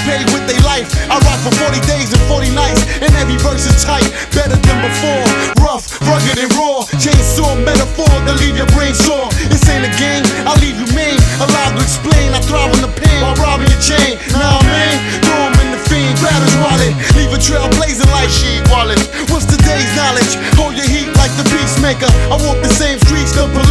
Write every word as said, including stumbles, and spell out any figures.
paid with their life. I rock for forty days and forty nights, and every verse is tight, better than before. Rough, rugged and raw, chainsaw metaphor to leave your brain sore. This ain't a game, I'll leave you mean. Allowed to explain, I thrive on the pain while robbing your chain. Now I'm in, throw him in the fiend, grab his wallet, leave a trail blazing like Sheed Wallace. What's today's knowledge? Hold your heat like the peacemaker. I walk the same streets, the police